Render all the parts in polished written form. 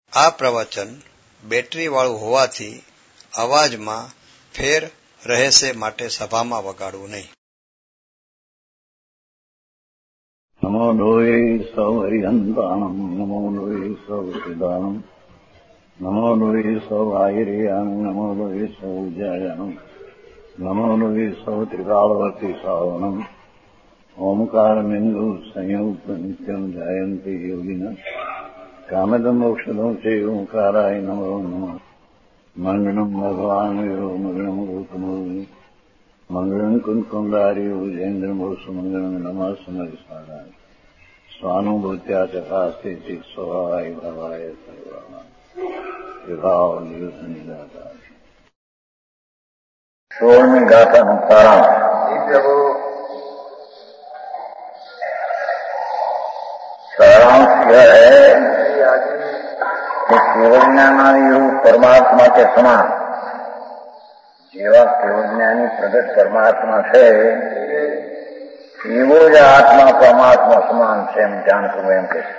આ પ્રવચન બેટરીવાળું હોવાથી અવાજમાં ફેર રહેશે, માટે સભામાં વગાડવું નહીં. નમો લોહે સૌ હરિહંતાણમ, નમો લોહે સૌ સિદ્ધાણમ, નમો લોહે સૌ આયર્યાણમ, નમો લોહે સૌ જયાણમ, નમો લોહે સૌ ત્રિકાળવતી સાવણમ. ઓમકાર બિંદુ સંયુક્ત નિત્યમ જાયંતિ યોગિના કામદમ મોક્ષદમ છે ઓંકારાય નમો નમઃ. મંગળમ ભગવાન વિરો મંગળમ ગૌતમો મંગળમ કુંકુંડારી ઉજેન્દ્રમોસુ મંગળમ નમઃ સમરિસારાય સ્વાનુભૂત્યા ચકાસ્તે ચિત સ્વભાવાય ભવાય સર્વા વિભાવ નિદાતા. 16મી ગાથાનું सारांश यह है कि केवलज्ञानी रूप परमात्मा के समान जेवा केवलज्ञानी प्रगट परमात्मा है एवो ज आत्मा परमात्मा समान से हम जान करूं एम के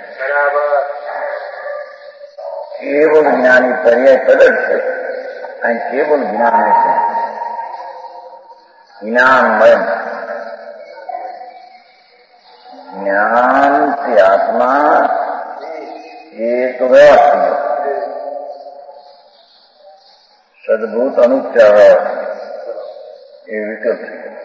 केवल ज्ञानी पर्याय प्रगट है अँ केवल ज्ञान है ज्ञानमय ज्ञान की आत्मा एक व्यवस्था सद्भूत अनुच्चार ये विकल्प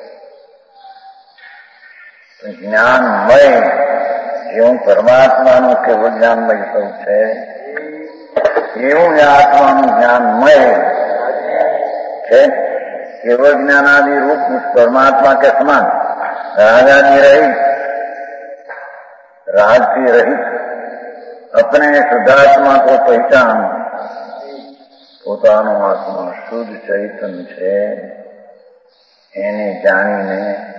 है. ज्ञानमय एवं परमात्मा केवल ज्ञानमय स्वरूप है एवं आत्मा ज्ञानमय है. केवल ज्ञानादि रूप उस परमात्मा के समान रागादि रहित राग की रहित अपने शुद्धात्मा को पहचान પોતાનો આત્મા શુદ્ધ ચૈતન્ય છે એને જાણીને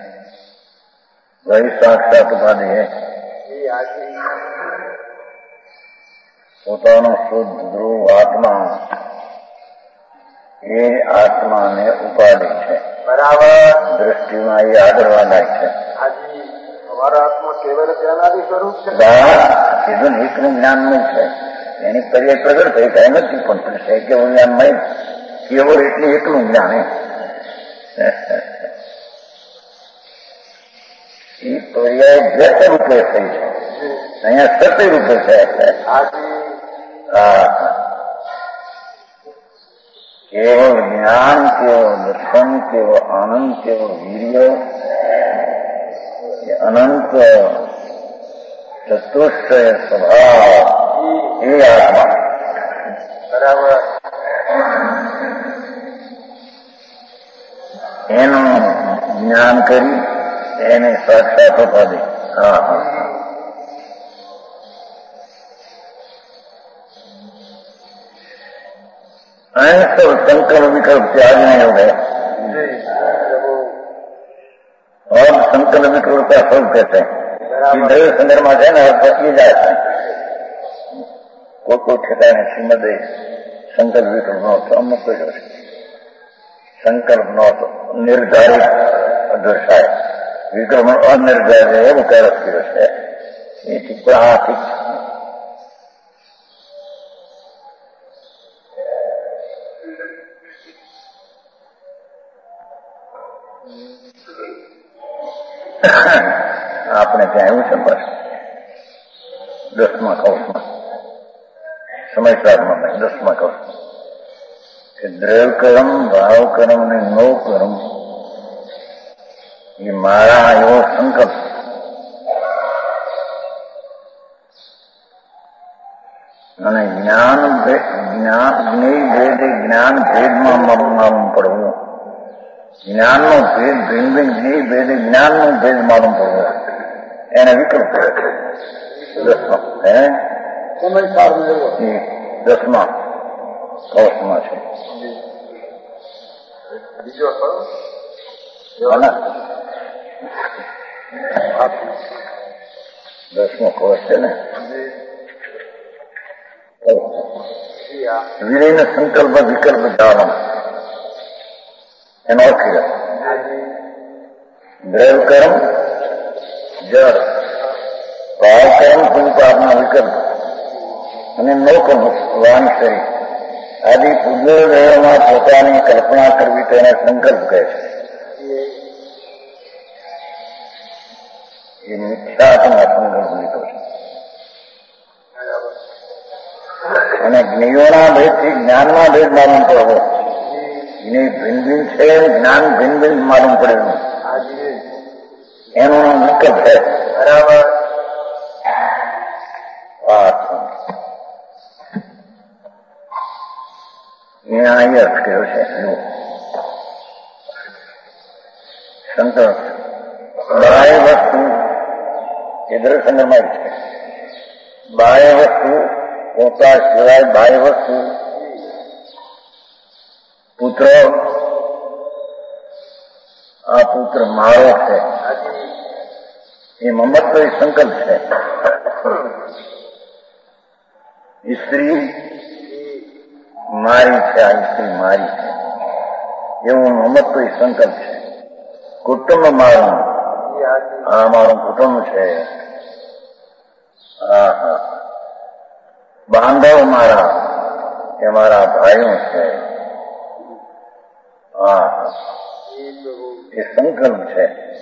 વહી સાક્ષાત ઉપાધિ પોતાનો શુદ્ધ ધ્રુવ આત્મા એ આત્માને ઉપાધિ છે. બરાબર. દ્રષ્ટિમાં એ આદરવાલાય છે. हमारा आत्मा केवल ज्ञानादि स्वरूप છે. કીધું એકનું જ્ઞાનમય છે એની પર્યાય પ્રગટ થઈ કાંઈ નથી પણ છે કેવું જ્ઞાનમય કેવળ એટલે એકલું જ્ઞાન એ પર્યાય વ્યક્ત રૂપે થઈ છે અહીંયા સત્ય રૂપે છે. કેવળ જ્ઞાન કેવળ દર્શન કેવળ આનંદ કેવળ વીર્ય अनंत चतुष्टय स्वभाव ये आत्मा बराबर एનું જ્ઞાન કરી એને સાક્ષાત ઉપાધિ. सब संकल्प विकल्प त्याग नहीं हो गए और संकल्प विकल्प का फल कहते हैं. द्रव्य संदर्भ में है ना ये जाते हैं कोई ठिकाने श्रीमद संकल्प विकल्प नो तो अमुक संकल्प नो तो निर्धारित दर्शाए विकल्प अनिर्धारित है वो कह रखी है ये ठीक આપણે ત્યાં એવું છે બસ 10મા કૌશમાં સમયસારમાં 10મા કૌશમાં કે દ્રવ્ય કર્મ ભાવ કર્મ અને નો કર્મ એ મારા એવો સંકલ્પ અને જ્ઞાન ભેદમાં માલુમ પડવું જ્ઞાનનો ભેદ ભિન્ન ભિન્ન ભેદ જ્ઞાનનો ભેદ માલુમ પડવો એને વિકલ્પ કરે છે. 10મા કૌશમાં છે. બીજો 10મો કૌશ છે ને વિલીન સંકલ્પ વિકલ્પ જાણો એનો અર્થ દ્રવ્ય કર્મ જળ ભાવ કર્મ સંપાદના વિકલ્પ અને નોકમ વાણસરી આદિ પૂર્વોદયોમાં પોતાની કલ્પના કરવી તેને સંકલ્પ કહે છે. એ મિથ્યાત્મા સંકલ્પ લીધો છે. અને જ્ઞેયોના ભેદથી જ્ઞાનમાં ભેદ માલુમ પડવો. જ્ઞેય ભિન્ન ભિન્ન છે, જ્ઞાન ભિન્ન ભિન્ન માલુમ પડેલું એનો વિકલ્પ છે. બરાબર. અહીં અર્થ કયો છે સંતોષ બાહ્ય વસ્તુ એ દ્રસંગમાં છે. બાહ્ય વસ્તુ પોતા સિવાય બાહ્ય વસ્તુ પુત્ર, આ પુત્ર મારો છે એ મમત્વ એ સંકલ્પ છે. સ્ત્રી મારી છે, આ સ્ત્રી મારી છે એવું મમત્વ એ સંકલ્પ છે. કુટુંબ મારું, આ મારું કુટુંબ છે. બાંધવ મારા એ મારા ભાઈઓ છે. એ સંકલ્પ છે.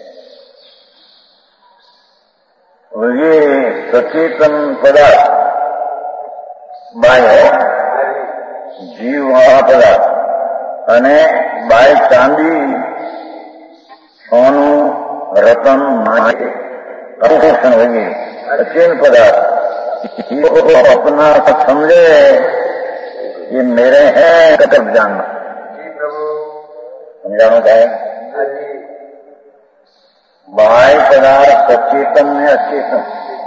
એ સચેતન પદાર્થ બાહ્ય જીવ આ પદાર્થ અને બાય ચાંદી, સોનું, રતન, માટી, આભૂષણ વગેરે અચેન પદાર્થ अपना समझे ये मेरे हैं कतब जानना. समझाना चाहे बाह्य पदार्थ सचेतन में अचेतन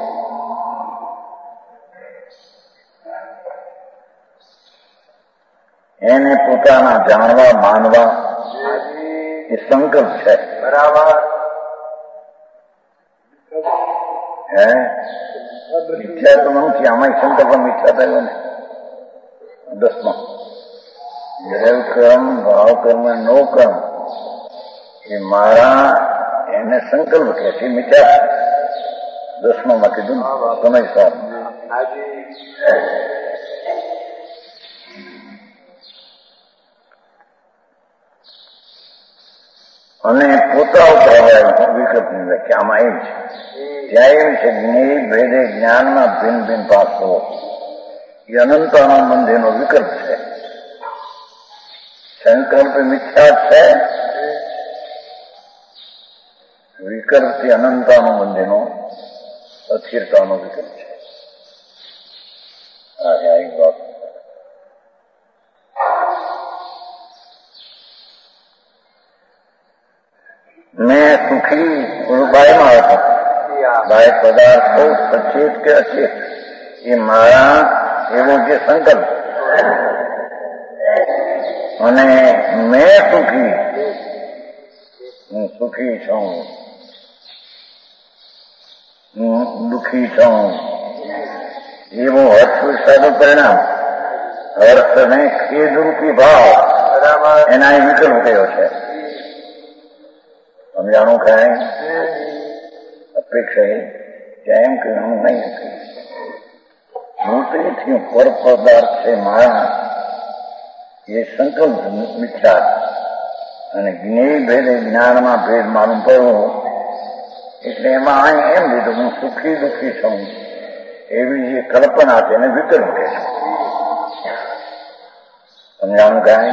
એને પોતાના જાણવા માનવા એ સંકલ્પ છે. બરાબર. હે મિથ્યા તો નથી, આમાં સંકલ્પ મિથ્યા થયો ને. 10માં દેવ કર્મ, ભાવ કર્મ, નો કર્મ એ મારા એને સંકલ્પ કહે છે. મિથ્યા 10માં કીધું સમય સાર. અને પોતા ઉપર વિકલ્પની વ્યાખ્યામાં એમ છે. ત્યાં એવું છે જ્ઞેય ભેદે જ્ઞાનમાં ભિન્ન ભિન્ન પાસો એ અનંતાના બંધેનો વિકલ્પ છે. સંકલ્પ મિથ્યા છે, વિકલ્પથી અનંતાનો બંધેનો અસ્થિરતાનો વિકલ્પ છે. આ એક વાત. મેં સુખી બાયમાં હતો. બાય પદાર્થો સચેત કે અચેત એ મારા એવો જે સંકલ્પ અને મેં સુખી, હું સુખી છું, હું દુઃખી છું એવો હર્ષ વિષાદનું પરિણામ હર્ષ ને ખેદરૂપી ભાવ એના એ વિકલ્પ કયો છે. સમજાણું કાંઈ અપેક્ષા ત્યાં એમ કે હું નહીં નથી. હું તો એથી પર પદાર્થ છે મારા એ સંકલ્પ મિથ્યા અને જ્ઞેય ભેદે જ્ઞાનમાં ભેદ માલુમ પડવું એટલે એમાં અહીં એમ લીધું હું સુખી દુઃખી છું એવી જે કલ્પના છે એને વિકલ્પ કહે છે. સમજાણું કાંઈ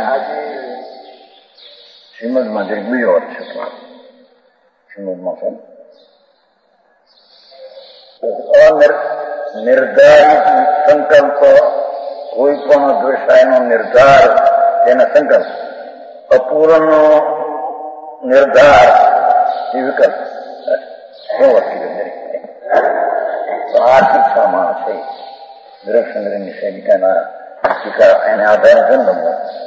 શ્રીમદમાં જરીક બીજો અર્થ છે. શ્રીમદમાં નિર્ધારિત સંકલ્પ કોઈ પણ દ્વેષાયનો નિર્ધાર તેના સંકલ્પ અપૂર્ણનો નિર્ધાર એ વિકલ્પ આ શિક્ષામાં છે. દ્રક્ષચંદ્રની સૈનિકાના શિક્ષા એને આધારે જન્મ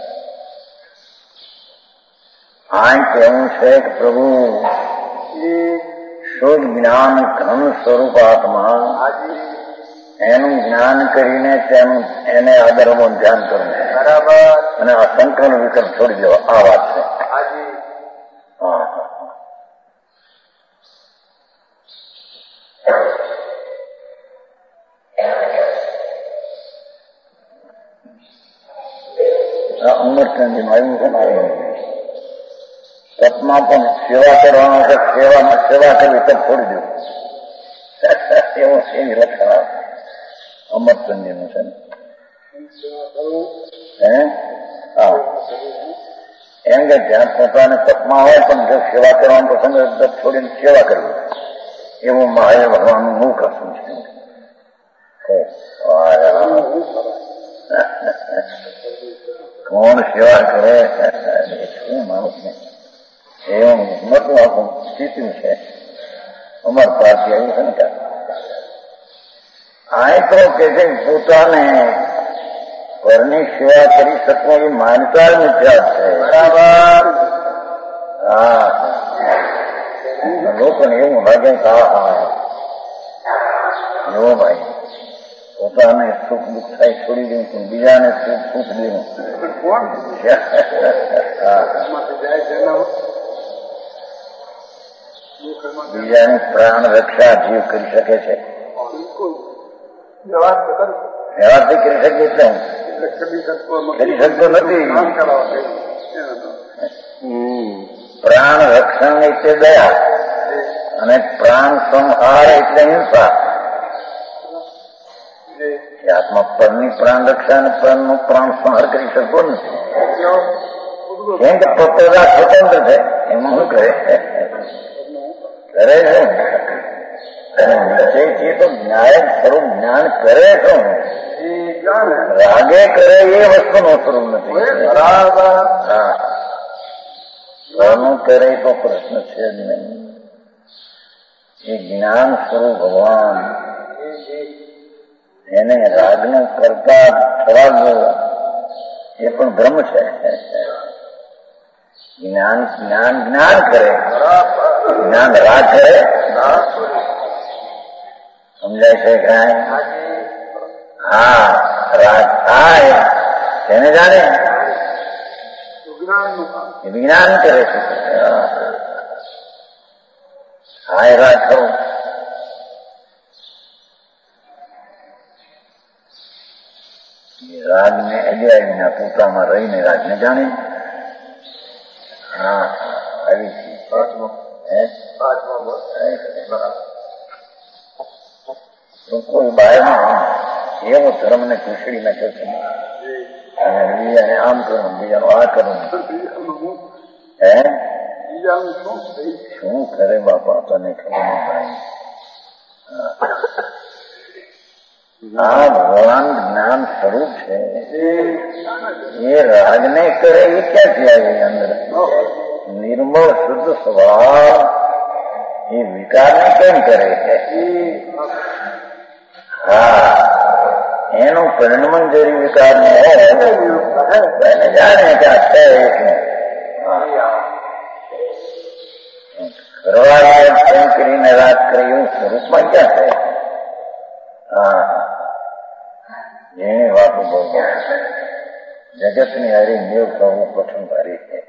આ કહેવું છે કે પ્રભુ શુદ્ધ જ્ઞાન ઘન સ્વરૂપ આત્મા એનું જ્ઞાન કરીને તેનું એને આદરનું ધ્યાન કરવું બરાબર અને આ સંકલ્પ વિકલ્પ છોડી દેવા આ વાત છે. આ અમરચંદીમાં આવ્યું છે ને તપમાં પણ સેવા કરવાનો છે, સેવા કરવી તપ છોડી દેવું એવું એવી લક્ષણ અમરચંદીનું છે ને. હા, એમ કે જ્યાં પોતાને તપમાં હોય પણ જો સેવા કરવાનો પ્રસંગ તપ છોડીને સેવા કરવી, એવું મહાદેવ ભગવાનનું મુખ હશું છે. કોણ સેવા કરે શું માણસને એવું મોટું આખું ચીત્યું છે અમર પાર્ટી આવ્યું છે ને ત્યાં. આ તો કે છે પોતાને પરની સેવા કરી શકો એ માનતા મિથ્યા છે. બરાબર. હા, લોકોને એવું લાગે કે હા એવો ભાઈ પોતાને સુખ દુઃખ થાય છોડી દઉં છું, બીજાને સુખ દેવું. બીજાની પ્રાણ રક્ષા જીવ કરી શકે છે, વ્યવહારથી કરી શકે એટલે હું કરી શકતો નથી. પ્રાણ રક્ષણ એટલે દયા અને પ્રાણ સંહાર એટલે હિંસા. આત્મા પરની પ્રાણ રક્ષા અને પરનું પ્રાણ સંહાર કરી શકતો નથી. કેમ કે પોતા સ્વતંત્ર છે, એમાં શું કરે કરે છે તો ન્યાય સ્વરૂપ જ્ઞાન કરે છે. રાગે કરે એ વસ્તુનું સ્વરૂપ નથી. હા, કોનું કરે તો પ્રશ્ન છે જ નહીં. એ જ્ઞાન સ્વરૂપ ભગવાન એને રાગને કરતા ઠરાવવો એ પણ ભ્રમ છે. જ્ઞાન જ્ઞાન જ્ઞાન કરે, જ્ઞાન રાગ કરે. સમજાય છે કાંઈ? હા, રાગ થાય તેને જાણે વિજ્ઞાન કરે છે. હા, એ રાગ થવું. રાગને અજ્ઞાનીના પોતામાં રહીને રાગને જાણે. હા, આવી કોઈ બહારમાં એવો ધર્મને ઘૂસડી નાખ્યો છે અને બીજાને આમ કરું, બીજાનું આ કરું. શું કરે બાપા, તને ખબર નહીં ભાઈ. આ ભગવાન જ્ઞાન સ્વરૂપ છે. એ રાગને કરે એ ક્યાંથી આવે અંદર? નિર્મળ શુદ્ધ સ્વભાવ એ વિકારને કેમ કરે છે? હા, એનું પરિણમન જરી વિકાર ને એને જાણે કે આ છે કરવા કરીને રાગ કરે એવું સ્વરૂપમાં ક્યાં છે? હા, એની વાતો બહુ જગતની હારી મેળ થવું કઠણ ભારી છે.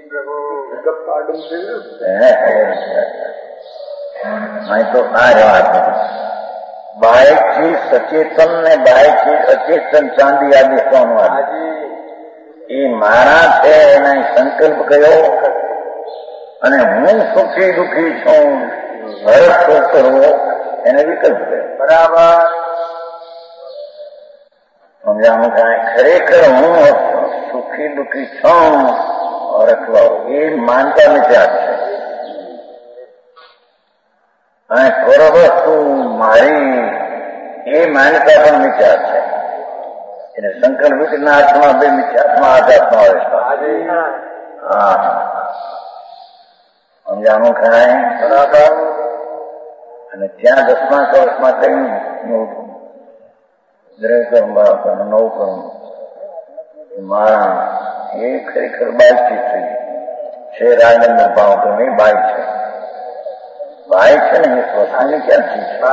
તો આ વાત બાયકથી સચેતન ને બાયકથી અચેતન ચાંદી આદિ સોનું એ મારા છે એના સંકલ્પ કયો અને હું સુખી દુઃખી છું, હરખ શું કરવો એને વિકલ્પ કયો. બરાબર. સમજાણું કાંઈ? ખરેખર હું સુખી દુઃખી છું રખવાઓ એ માનતા નથી છે. અને પરવસ્તુ મારી એ માન્યતા પણ મિથ્યા છે. એટલે સંકલ્પ વિકલ્પના હાથમાં બે મિથ્યાત્મા આધ્યાત્મા આવે છે. હા, સમજાણું ખાય? બરાબર. અને ત્યાં 10મા વર્ષમાં કહ્યું દ્રવ્ય કર્મ બાળકોને 9 કર્મ મારા એ ખરેખર બાળકી થઈ છે. રાજનનો ભાવ તો નહીં બાઈ છે. બાઈ છે ને એ સ્વસ્થાની ક્યાંથી છે?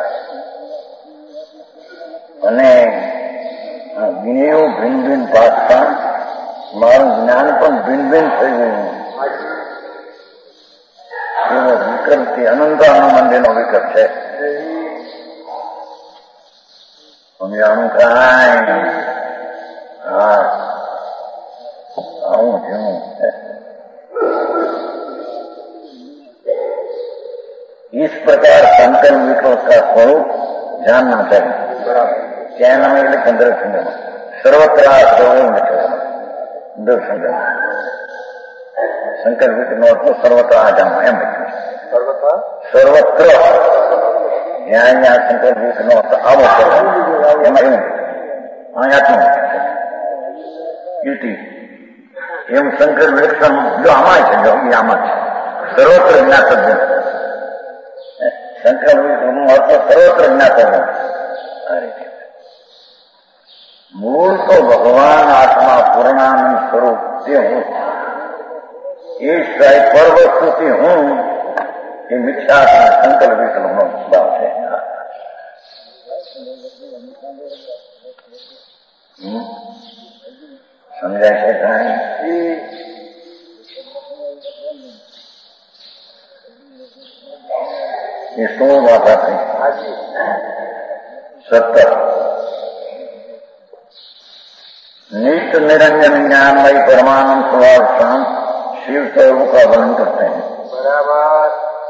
અને જ્ઞેયો ભિન્ન ભિન્ન પાકતા મારું જ્ઞાન પણ ભિન્ન ભિન્ન થઈ ગયું. એવો વિકલ્પથી અનંતાનો મંદિરનો વિકલ્પ છે. સમજાણું કાંઈ? હા, હું જેવું है। इस प्रकार संकल्प विकल्प का स्वरूप जानना चाहिए। क्या नाम है? दर्शन सर्वत्र दर्शन संकल्प विकल्प को सर्वत्र आ जाना एम सर्वत्र यहाँ संकल्प विकल्प आवो एवं संकल्प विकल्प जो आमा है जो आमा सर्वत्र ज्ञातव्य संकल्प विकल्प सर्वत्र ज्ञातव्य। मूल तो भगवान आत्मा पूर्णानंद स्वरूप से हूँ, एक पर वस्तु से हूँ, ये मिथ्या संकल्प विकल्प बात है। समझा कैसा है? ये सो बात आते हैं 70 नित्य निरंजन ज्ञानमयी परमानंद स्वभाव शांत शिव स्वरूप का वर्णन करते हैं। बराबर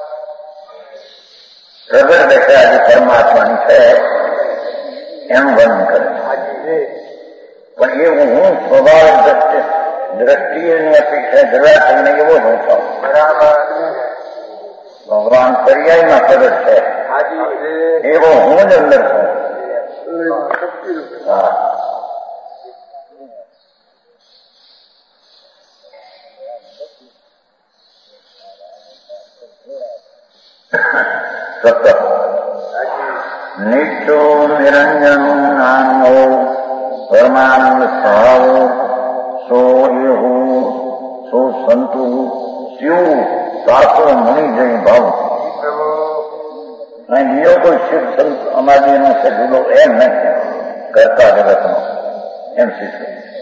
प्रगट दशा जो परमात्मा है एम वर्णन करें। पर ये हूँ स्वभाव दृष्टि अपेक्षा जरूरत नहीं वो होता। बराबर भगवान पर्याय में प्रगट है ये वो हूँ जो अंदर है। नित्यो निरंजन नामो परमानंद भाव सो येहु सो संतु शिव सासो मुनि जय भाव लियो कोई शिव संत अमादी से जुड़ो एम नहीं करता जगत नो एम शिव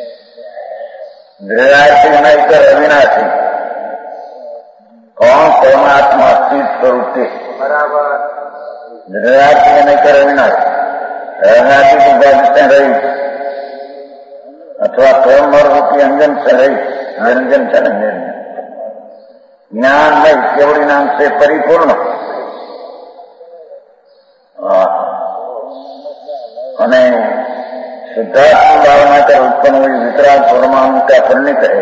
विराटी नहीं कर अविनाशी कौन परमात्मा स्थित स्वरूप थे। बराबर विराटी नहीं कर अविनाशी अविनाशी की बातें रही अथवा कर्म रूपी अंजन से रही निरंजन से निरंजन ज्ञान नहीं केवल नाम से परिपूर्ण અને सिद्धार्थ भावना कर उत्पन्न हुई वितराग परमाणु का परिणित है।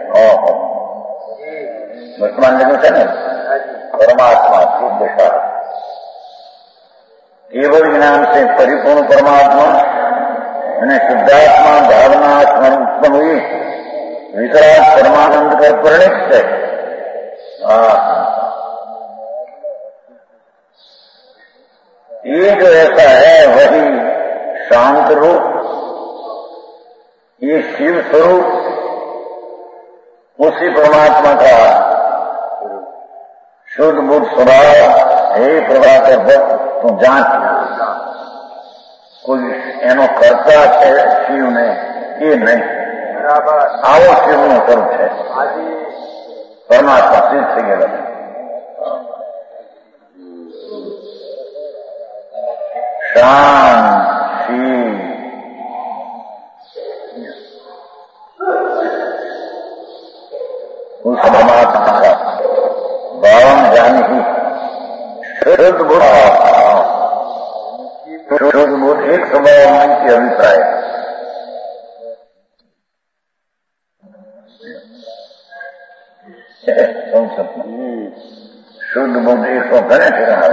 वर्तमान जगह है ना परमात्मा शुद्ध सार केवल ज्ञान से परिपूर्ण परमात्मा અને शुद्धात्मा भावना उत्पन्न हुई वितराग परमानंद का परिणित है। ये जो ऐसा है वही शांत रूप ये शिव स्वरूप उसी परमात्मा का शुद्ध बुद्ध स्वभाव हे प्रभाकर भक्त तू जान कोई एनो करता है शिव ने ये नहीं आओ शिव નું સ્વરૂપ છે પરમાત્મા સિદ્ધ થઈ ગયેલો शांति उस परमात्मा का भावन जानी ही शुद्ध बुद्ध एक स्वभाव मन की अभिप्राय शुद्ध बुद्ध एक सौ घने ठिकाना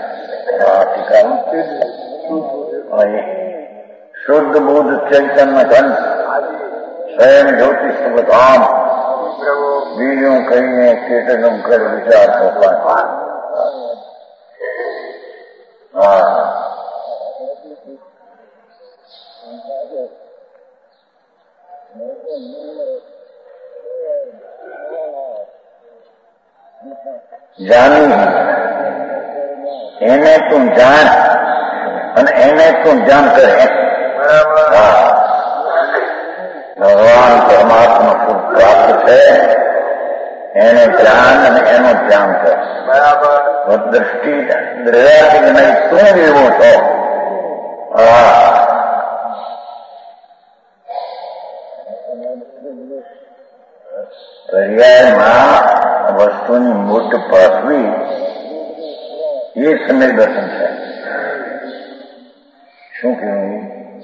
शुद्ध बुद्ध चैतन्य घन स्वयं ज्योति सुबधाम बीजों कहीं चेतनों कर विचार को पाए। जानी એને તું જાણ અને એને તું જાણ કરે ભગવાન પરમાત્મા શું પ્રાપ્ત છે એને જાણ અને એનો ધ્યાન કર બરાબર દ્રષ્ટિ દ્રવ્યાથી નહીં તું એવો છો પર્યાયમાં વસ્તુની મૂર્ત પાસવી એ સમ્યક દર્શન છે. શું કહેવું?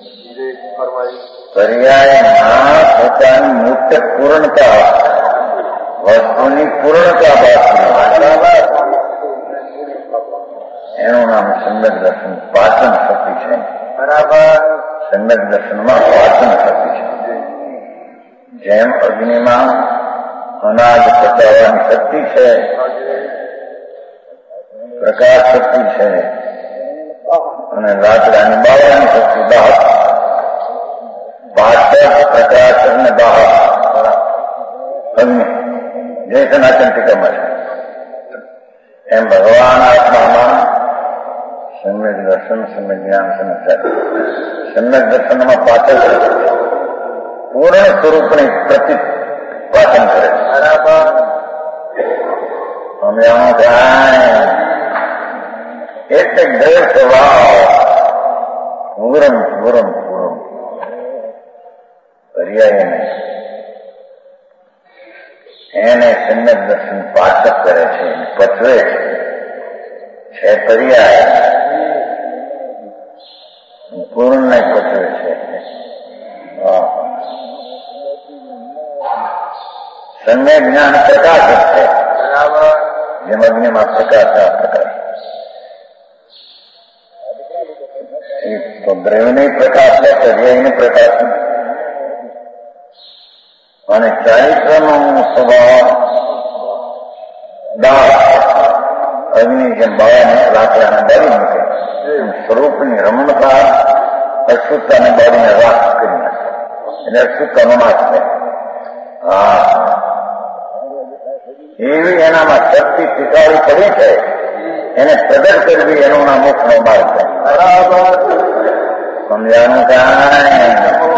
પર્યાયમાં પોતાની મુક્ત પૂર્ણતા, વસ્તુની પૂર્ણતા પાસવી, એનું નામ સમ્યક દર્શન. પાચન શક્તિ છે. બરાબર. સમ્યક દર્શનમાં પાચન શક્તિ છે. જેમ અગ્નિમાં અનાજ પચાવવાની શક્તિ છે, પ્રકાશ શક્તિ છે, અને લાકડાની બાળવાની શક્તિ બહાર, પાચક પ્રકાશ અને બહાર અગ્નિ જે સનાતન ટીકામાં છે. એમ ભગવાન આત્મામાં સમ્યક દર્શન, સમ્યક જ્ઞાન, સમ્યક સમ્યક દર્શનમાં પાચક પૂર્ણ સ્વરૂપને પ્રતિપાદન કરે. બરાબર. અમે આમાં જાય એટલે દ્વેષ સ્વભાવ પૂરમ પૂરમ પૂરમ પર્યાય નહીં. એને સમ્યક દર્શન પાચક કરે છે, પચવે છે પર્યાય, પૂર્ણને પચવે છે. સમ્યક જ્ઞાન પ્રકાશ છે. બરાબર. જેમ અગ્નિમાં પ્રકાશ આ પ્રકાશ તો દ્રવ્યની પ્રકાશ છે, પર્યાયની પ્રકાશ અને ચારિત્રનો સ્વભાવ દાહ અગ્નિ જેમ બાળાને લાકડાને બાળી મૂકે, સ્વરૂપની રમણતા અશુદ્ધતાને બાળીને રાખ કરી નાખે, એટલે અશુદ્ધતાનો નાશ થાય. એવી એનામાં શક્તિ ટીકાવી પડી છે, એને પ્રગટ કરવી એનું નામ મોક્ષનો માર્ગ છે. બરાબર. સમજાનું કાંઈ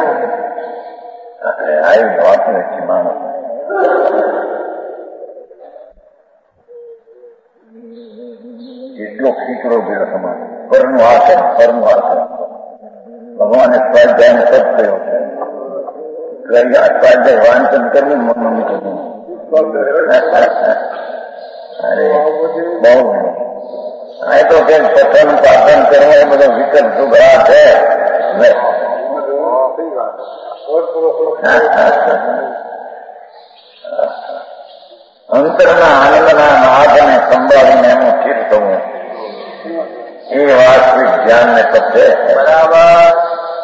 આવી વાત નથી માણસ. એટલો ખીચડો ભેળો સમાન પરનું આચરણ, પરનું આચરણ ભગવાને સ્વાધ્યાયને સત થયો છે. સ્વાધ્યાય વાંચન કરવું, મનનું કરવું. અરે બહુ આ તો કે પઠન પાઠન કરવા એ બધો વિકલ્પ સુભરા છે. અંતરના આનંદના નાદને સંભાળીને એનું ચિત્ત થવું એ વાસ્તવિક જ્ઞાનને તપે. બરાબર.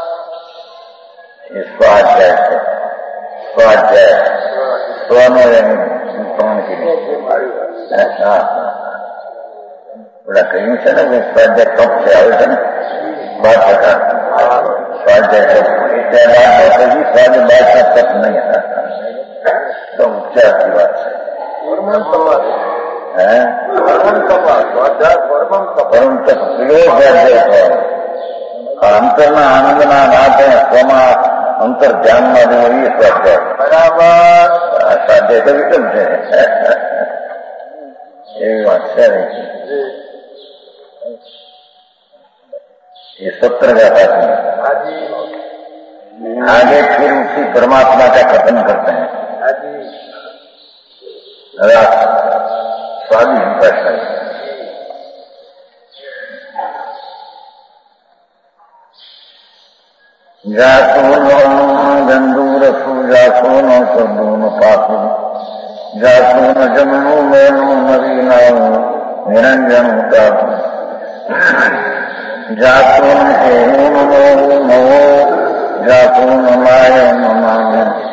એ સ્વાધ્યાય છે. સ્વાધ્યાય સ્વનો એનું પ્રમાણ કીધું. ઓલા કહ્યું છે ને સ્વાધ્યાય તપ છે, આવે છે ને 12%. સ્વાધ્યાય તપ એટલે સ્વાધ્યાય 12% તપ નહીં હતા, તો ઉપચારથી વાત છે. અંતરના આનંદના નાથ સ્વમાં અંતર ધ્યાનમાં જવું એ સ્વાધ્યાય. બરાબર. સ્વાધ્યાય તો વિકલ્પ છે, એવી વાત છે. ये 17 गाथा है. आगे फिर उसी परमात्मा का कथन करते हैं. स्वाधीन प्रश्न जासो न गंदूरसु जासो न सदो न पासु जासो न जमनु मेनु नवीना निरंजन का जातो न नमो जातो न माय नमाम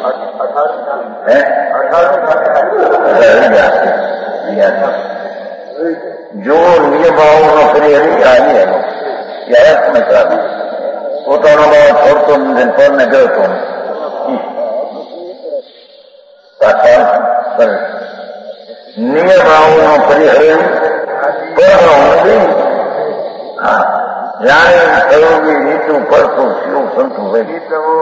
जो નિયભાવ ફરી હરી આવી એનો યાદ નથી. પોતાનો ભાવ છોડતો નથી, પરને ગયો નિયભાવનો પરિહરી પરનો નથી. જાણે થયું નીચું પડતું શું સંતું હોય.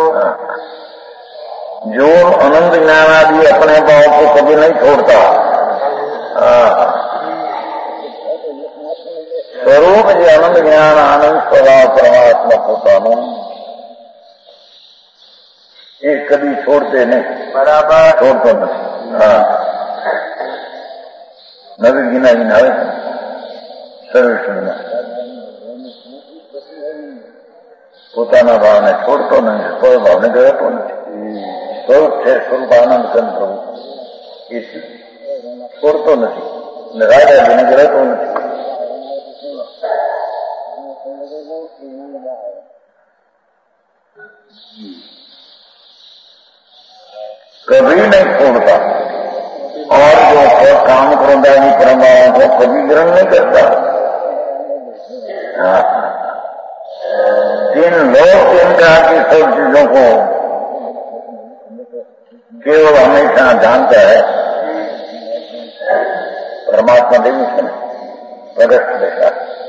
जो आनंद ज्ञान आदि अपने भाव को कभी नहीं छोड़ता. स्वरूप जो आनंद ज्ञान आनंद स्वभाव परमात्मा પોતાનો એ કદી છોડते नहीं. बराबर. छोड़तो नहीं. નવી ગીના ગીના આવે છે સર્વેક્ષણમાં પોતાના ભાવને છોડતો નથી, કોઈ ભાવને ગયો નથી. સ્વરૂપ છે, સ્વરૂપ આનંદ કંદ પ્રભુ એ છોડતો નથી અને રાજાજીને ગરતો નથી. कभी नहीं छोड़ता और जो काम क्रोधादि परमाओं को कभी ग्रहण नहीं करता. तीन लोग तीन तरह की सब चीजों को केवल हमेशा जानता है. परमात्मा देवी से प्रगट देखा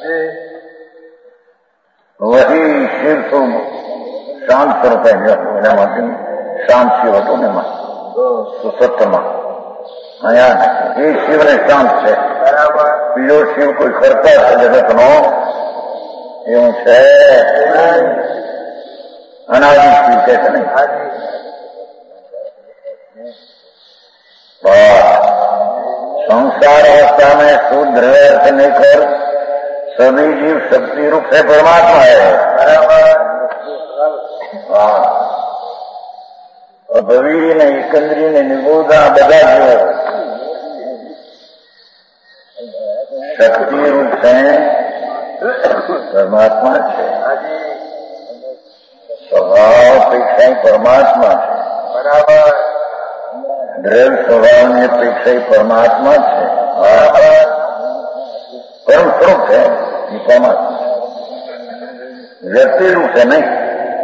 वही शिव स्वरूप शांत स्वरूप है. शांत शिव હતું ને માં સત્યમાં અહીંયા એ શિવને શાંત છે. બીજો શિવ કોઈ કરતા છે જગતનો એવું છે અનાદિ શિવ કે છે ને. संसार अवस्था में शुद्ध अर्थ नहीं कर सभी जीव शक्ति रूप से परमात्मा है. और भवीरी ने एकंदरी ने निबोधा बदा जो शक्ति रूप से परमात्मा है. स्वभाव अपेक्षा परमात्मा है. बराबर દ્રવ્ય સ્વભાવની અપેક્ષા પરમાત્મા છે. પરમ સ્વરૂપ છે એ પરમાત્મા વ્યક્તિ રૂપ છે નહીં.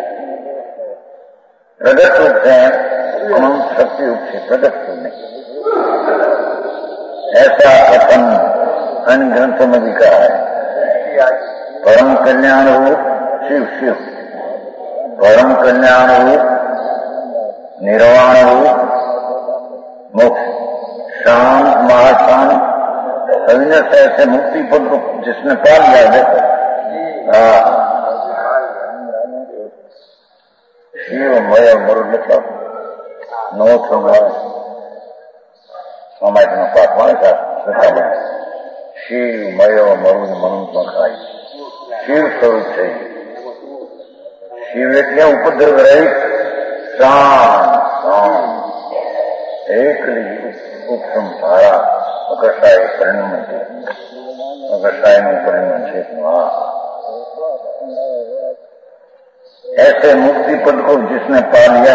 प्रगट रूप से शक्ति रूप से प्रगट नहीं. ऐसा कथन अन्य ग्रंथों में भी कहा है. परम कल्याण रूप शिव शिव, परम कल्याण रूप निर्वाण रूप मोक्ष, शांत महाशांत अविनाश ऐसे मुक्ति पद रूप जिसने पा लिया देखो. શિવમય મરુદ લખો નવો સમય સમાજનો પાઠ મળે છે. શિવમય મરુદ મનુષ્ય ખાય શિવ સ્વરૂપ છે. શિવ એટલે ઉપદ્રવ રહિત શાંત એકલી ઉપસમ ધારા અકસાય પરિણમ છે. અકસાયનું પરિણમ છે. ऐसे मुक्ति पद को जिसने पा लिया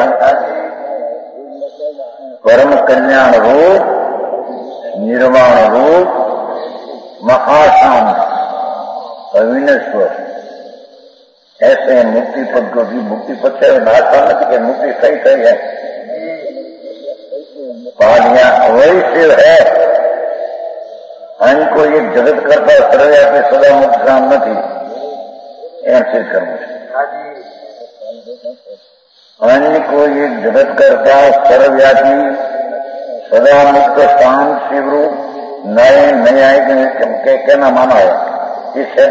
परम कल्याण रूप निर्वाण रूप महाशांत अविनश्वर ऐसे मुक्ति पद को भी मुक्ति पद से नाशा नहीं कि मुक्ति सही सही है पा लिया वही शिव है. अन्य को एक जगत करता सर्वव्यापी सदा मुक्त काम नहीं एम सिद्ध करना है. अन्य को एक जगत करता सर्वव्यापी सदा मुक्त शांत शिवरूप नए न्यायिक के कहना माना है. इससे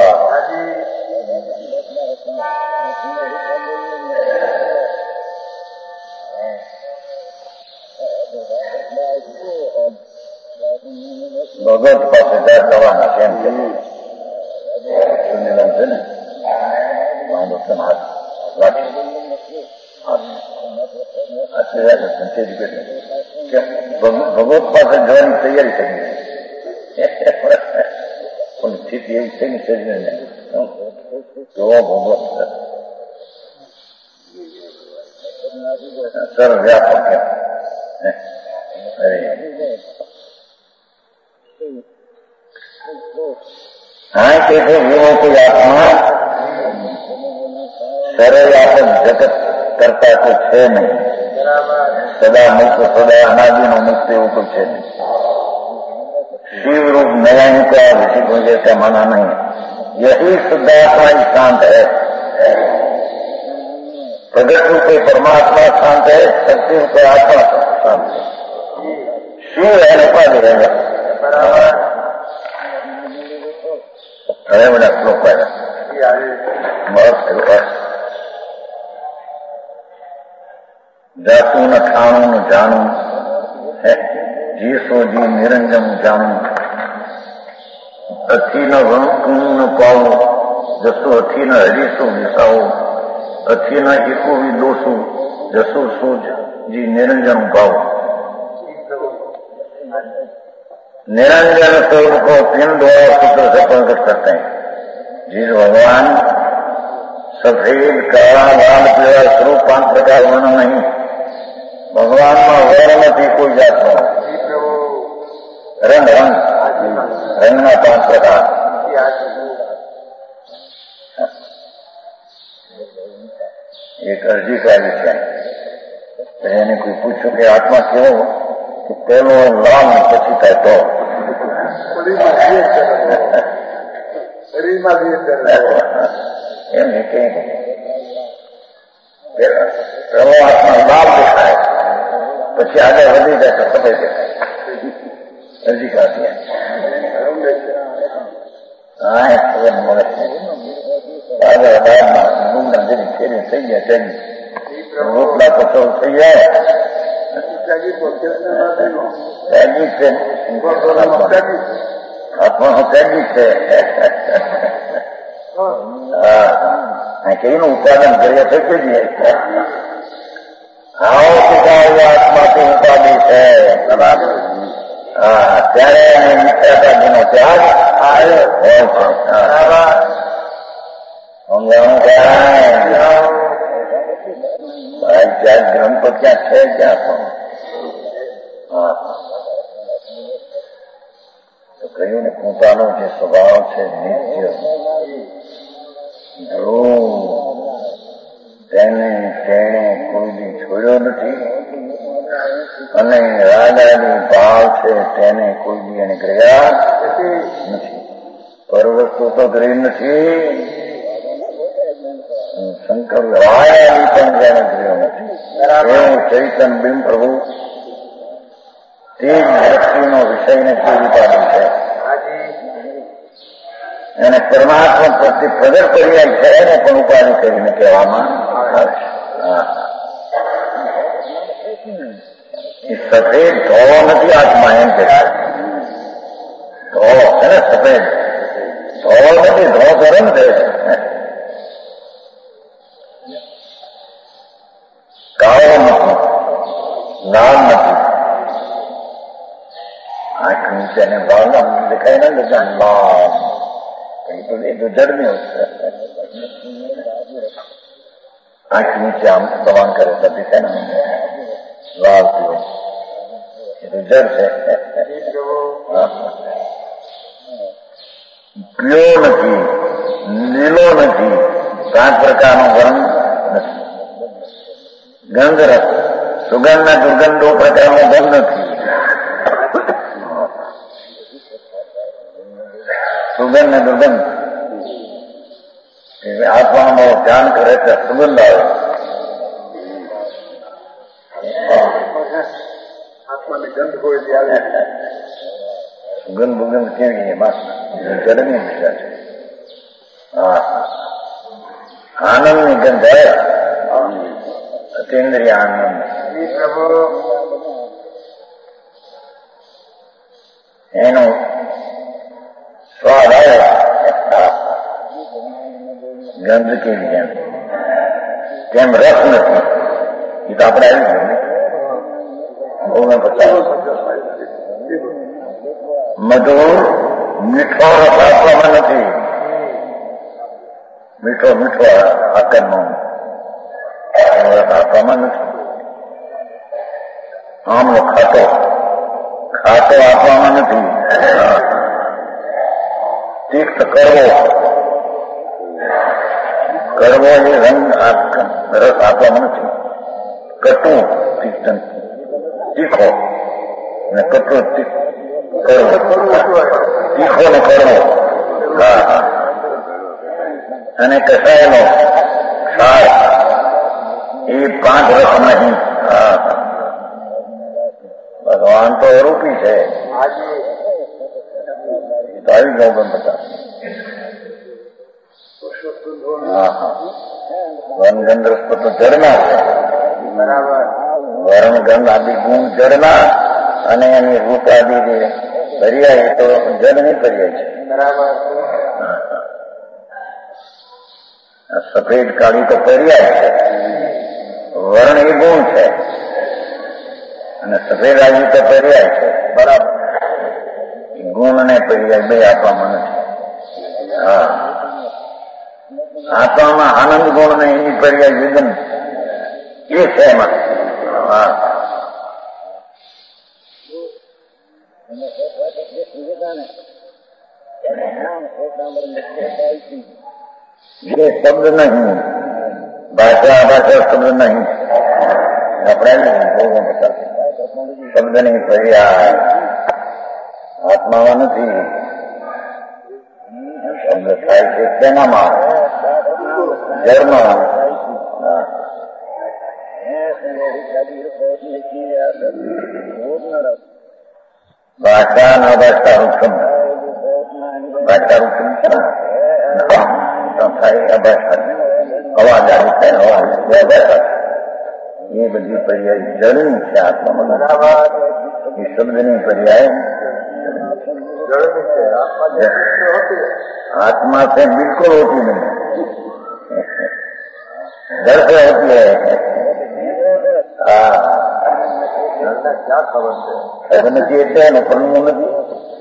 भगवत पास दवाना केम છે સુનિલન છે ને માનો સમાજ ભગવત પાસે જવાની તૈયારી કરી પણ સ્થિતિ એવી છે ને શરીરને જોવા ભગવત સર્વવ્યાપક કેમ हाँ कैसे जीवों की आत्मा सर्वव्यापक जगत करता कुछ है नहीं. सदा मुक्त सदा अनादि न मुक्त એવું कुछ है नहीं. शिव रूप नयन का ऋषि को जैसा माना नहीं. यही शुद्धात्मा ही शांत है. प्रगट रूप परमात्मा शांत है. शक्ति रूप आत्मा शांत है. शिव है उपाधि रहेगा. ઘણા બધા શ્લોક આવ્યા. જાતું ન ઠાણું ન જાણું જીસોજી નિરંજન જાણું, અથીન વણકું પાવું, જસો અથીન હરીશું વિસાવું, અથીન એકુવી દોષું, જસો સૂજ જી निरंजन भाव। निरंजन स्वरूप को तीन द्वारा सूत्र से प्रकट करते हैं। जिस भगवान सफेद काला लाल पीला स्वरूप 5 प्रकार वर्ण नहीं, भगवान में वर्ण थी कोई जात नो, रंग रंग रंगना 5 प्रकार। एक अर्जी का विषय એને કોઈ પૂછ્યું કે આત્મા કેવો, કે પેલો લાલ પછી થાય તો એમ કે પેલો આત્મા લાભ દેખાય, પછી આગળ વધી જાય તો સફેદ દેખાય। અરજી કાઢી હા ખબર મળે આગળ અઢારમાં ડુંગળા જેવી ફેરી થઈ ગયા તેની રોટલા તો થઈ જાય ત્યાગી છે, આત્માનો ત્યાગી છે। કેનું ઉત્પાદન કરીએ તો કહીએ આવો પિતા આત્માથી ઉપાધિ છે, ત્યારે મિથ્યાતાજીનો ત્યાગ હોય છે। સમજાણું ક્યાં ગ્રંથ તો ક્યાં છે ક્યાં પણ તો કહ્યું ને પોતાનો જે સ્વભાવ છે નિત્ય ધ્રુવ, તેને કોઈ દી છોડ્યો નથી, અને રાજાની ભાવ છે તેને કોઈ દી એને કર્યા નથી, પરવસ્તુ તો કરી નથી, શંકર રાયાની પણ જેને કર્યો નથી। એવું ચૈતન બિંબ પ્રભુ તે જ દ્રષ્ટિનો વિષયને પૂરી પાડ્યું છે, એને પરમાત્મા પ્રત્યે પ્રગટ પર્યાય છે એને પણ ઉપાધિ કરીને કહેવામાં આવે છે। સફેદ ધોળો નથી આત્મા, એમ કે ધોળો છે ને સફેદ, ધોળો નથી, ધોળો ગરમ છે, કાળો નથી, લાલ નથી, આંખ નીચે ને લાલ દેખાય ને બધા લાલ, એ તો જડમી આંખ નીચે આમ દબાણ કરે તો દેખાય ને લાલ પીવો, એ તો જડ છે। પીળો નથી, લીલો નથી, 5 પ્રકારનો વર્ણ નથી, ગંધ રસ સુગંધ ના દુર્ગંધો પ્રકારનો ગંધ નથી, સુગંધ ને દુર્ગંધ આત્માનો ધ્યાન કરે તો સુગંધ આવે, આત્માની ગંધ કોઈ આવે, સુગંધ બુગંધ કેવી એમાં જડની વિચાર છે। આનંદની ગંધ આવે, અતિન્દ્રિય આનંદ, એનો સ્વાદ આવે, ગંધ કેવી એમ, તેમ રસ નથી, એ તો આપણે આવી ગયું 49 મધુર મીઠો રસ આપવામાં નથી, મીઠો મીઠો આકરનો આપવામાં નથી, આમનો ખાતો ખાતો આપવામાં નથી, તીક્ષ્ણ કરવો કરવો એ રંગ રસ આપવામાં નથી, કટું તીખો અને કટું તીખો ને કરવો, અને કસાયનો ક્ષાર એ 5 રસ નહીં। ભગવાન તો અરૂપી છે, તો આવી ગયો બંધ હતા। વનગંધ રસપત જડના છે, બરાબર, વર્ણગંધ આદિ ગુણ જડના, અને એની રૂપ આદિ જે પર્યાય તો જળની પર્યાય છે. બરાબર. સફેદ કાળી તો પર્યાય છે, વર્ણ એ ગુણ છે, અને સફેદ આદિ તો પર્યાય છે. બરાબર. ગુણ અને પર્યાય બે આપવામાં નથી. હા, આત્મામાં આનંદ ગુણ ને એની પર્યાય વિઘન એ છે એમાં. હા, ये शब्द नहीं, भाषा भाषा शब्द नहीं, अपने लोगों के साथ शब्द नहीं पर्याय आत्मावान थी. शब्द થાય છે તેનામાં ધર્મ. ભાષા ન ભાષા હુકમ, ભાષા હુકમ થાય અભાષા, અવાજ આવે છે, અવાજ અભાષા, એ બધી પર્યાય જળની છે આત્મામાં. એ શબ્દની પર્યાય आत्मा से बिल्कुल होती नहीं, घर से होती है. क्या खबर है નથી એટલે એનું પરણવું નથી.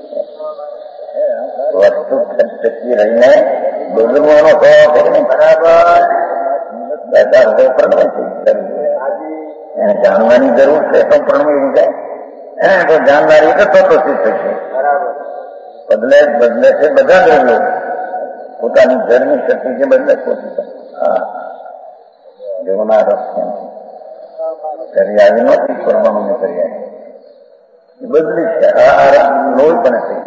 વસ્તુ ટકી રહીને બદલવાનો પ્રયાસ કરીને બરાબર પરણવે છે. એને જાણવાની જરૂર છે તો પરણવી જાય. એને તો જાણનારી તો સિદ્ધ થશે. બદલે બદલે છે બધા દ્રવ્યો, પોતાની ઘરની શક્તિ છે બદલે પોતે. હા, દેવના રસ કરી આવી નથી, પરમાણુ કરી આવી એ બદલી છે. આ લોહી પણ થઈ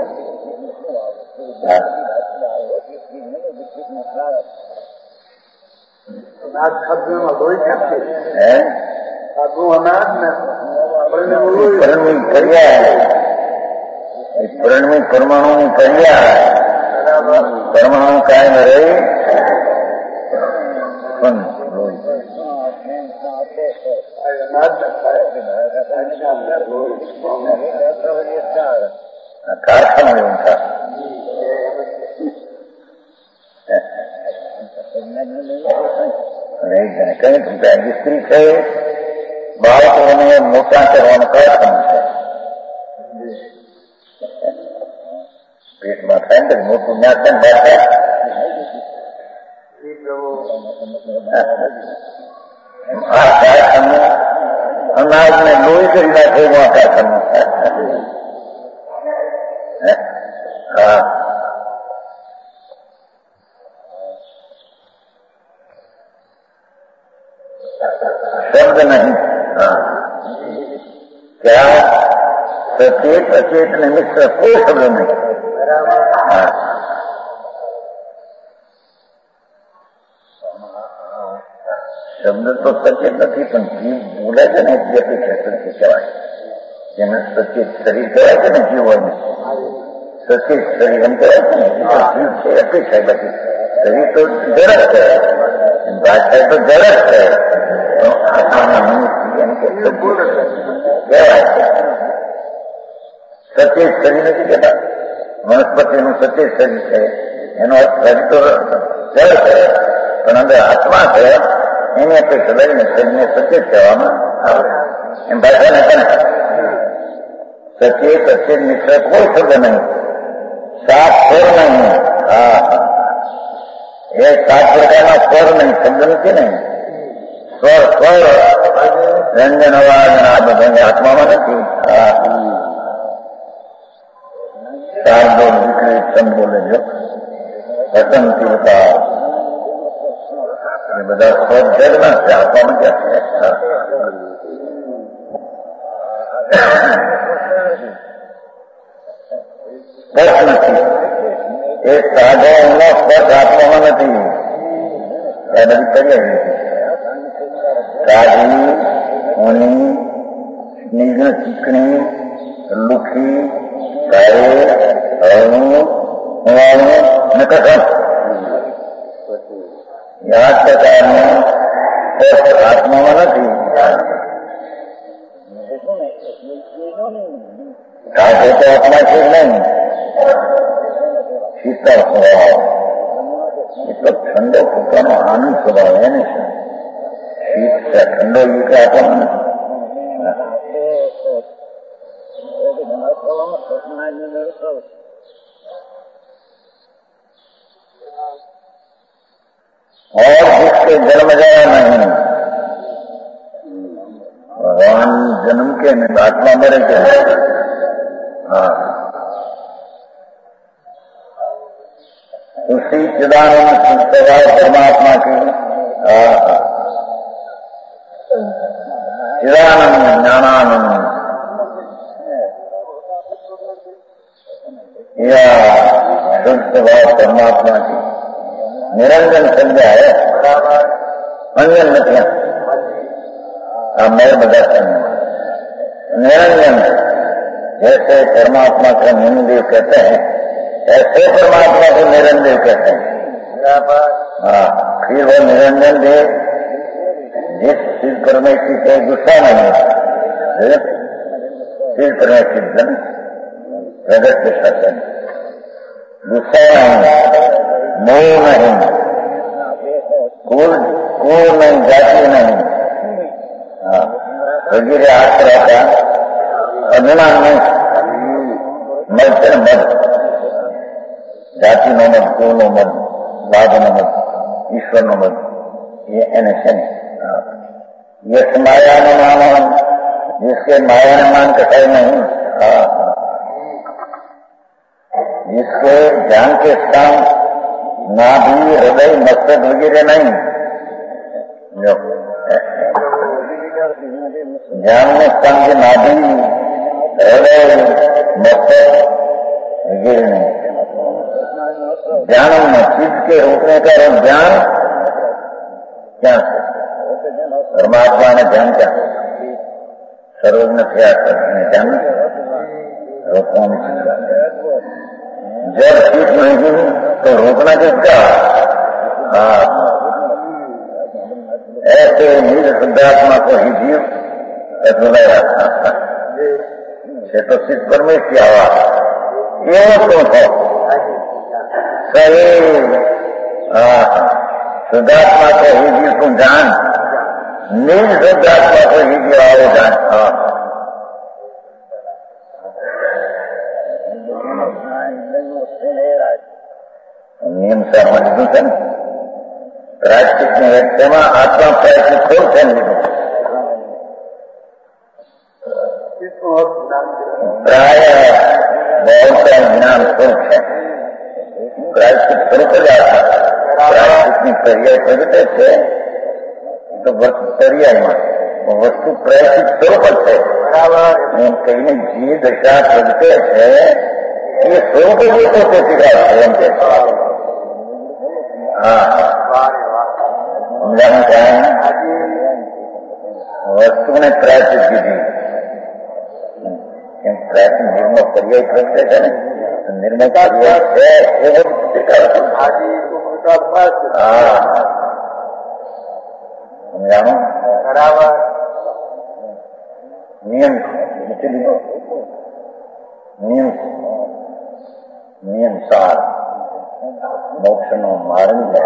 પરણવી પરમાણુની પર્યાય. પરમાણુ કાયમ રહી પણ કારખાના એવું થાય. કઈ સ્ત્રી છે, બાળકોને મોટા કરવાનું કારખાનું છે. પેટમાં થાય ને મોટું ના થાય ને આ કારખાનું અનાજને લોહી કરી નાખે એવું આ કારખાનું. હા, શબ્દ નહીં. હા, क्या सचेत अचेत ने मिश्र कोई शब्द नहीं. શબ્દ તો સચેત નથી, પણ જીવ બોલે છે ને જે અપેક્ષા સચેત કહેવાય. જેને સચેત શરીર કહેવાય છે ને જીવ હોય ને, સચેત શરીર એમ કહેવાય છે ને. જીવ છે અપેક્ષા, બાકી શરીર તો જરક છે, ભાષા તો જરક છે. આત્માના મનુષ્ય એમ કે કહેવાય છે. સચેત શરીર નથી કહેતા. વનસ્પતિનું સચેત શરીર છે, એનો અર્થ શરીર તો જળ છે, પણ અંદર આત્મા છે. એની અપેક્ષા લઈને શરીરને સચેત કહેવામાં આવે. એમ ભાષાને કહે સચેત અચેત મિશ્ર કોઈ શબ્દ નહીં, સાત સ્વર નહીં. હા, એ સાત પ્રકારના સ્વર નહીં, શબ્દ નથી ને. સ્વર સ્વર રંજન અવાજ આ બધા આત્મામાં નથી. હા, શાર્દોલ વિકૃત સમ બોલે જો વસંતીતા એ બધા સ્વર જગના છે, આત્મામાં ક્યાં છે? સ્પર્શ નથી. એ સાધોનો સ્પર્શ આત્મામાં નથી. એ બધી કરીએ કાઢી ઊની સ્નિગ્ધ ચીકણી લુખી ગાય હળવું હુવાળું ને કઠણ આ પ્રકારનો સ્પર્શ આત્મામાં નથી. ढाके तो अपना चीज नहीं, शीतल स्वभाव, मतलब ठंडो પોતાનો આનંદ સ્વભાવ है ને, शीत से ठंडो ये क्या अपन और जिसके जन्म गया नहीं, भगवान जन्म के नहीं, आत्मा मरे के नहीं। हाँ, उसी चिदानंद स्वभाव परमात्मा की चिदानंद ज्ञानानंद या शुद्ध स्वभाव परमात्मा की निरंजन संज्ञा है, अंजन नतियां मैं बताता हूँ। निरंजन जैसे परमात्मा को निरंदेव कहते हैं, ऐसे परमात्मा को निरंदेव कहते हैं। हाँ, फिर वो निरंजन देव जिस शिव परमेश्वर से गुस्सा नहीं है, शिव परमेश्वर जन प्रगट के शासन, गुस्सा नहीं, मोह नहीं, कुल नहीं, जाति नहीं, वगैरह आश्रय का अभिमान नहीं, मत मत जाति नो मत, कुल नो मत, बाद नो मत, ईश्वर नो मत, ये एनएसएन यश माया न मान, जिसके माया न मान कटाई नहीं, जिसके ज्ञान के स्थान नाभि हृदय मस्तक वगैरह नहीं, ज्ञान में स्थान के नाभि हृदय मस्तक वगैरह नहीं, ज्ञान में चित्त के रोकने का ज्ञान क्या परमात्मा ने ज्ञान क्या सर्वज्ञ थे ज्ञान रोकने जब चित्त नहीं तो रोकना किसका? ऐसे निज शुद्धात्मा को ही जीव बुलाया से तो सिद्ध परमेश्वर की आवाज ये तुम हो सही शुद्धात्मा को ही जीव तुम जान, निज शुद्धात्मा को ही जीव आओ जान। નિયમ સામે લીધું છે ને, પ્રાયશ્ચિતની વ્યાખ્યામાં આત્મા પ્રાયશ્ચિત થોડું છે ને લીધું, પ્રાય બહુ જ્ઞાન સ્વરૂપ છે, પ્રાયશ્ચિત સ્વરૂપ જ આત્મા, પ્રાયશ્ચિતની પર્યાય પ્રગટે છે તો પર્યાયમાં વસ્તુ પ્રાયશ્ચિત સ્વરૂપ જ છે, એમ કહીને જે દશા પ્રગટે છે એ સ્વરૂપ જ તો પ્રતિકાર છે એમ કે સમજાનું કાંઈ વસ્તુને પ્રાયશ્ચિત કીધી, એમ પ્રાયશ્ચિત નિર્મળ પર્યાય પ્રગટે છે ને, નિર્મળ પર્યાય છે એવો પ્રતિકાર સમજાનું બરાબર નિયમ નિયમ સાર મોક્ષનો માર્ગ છે,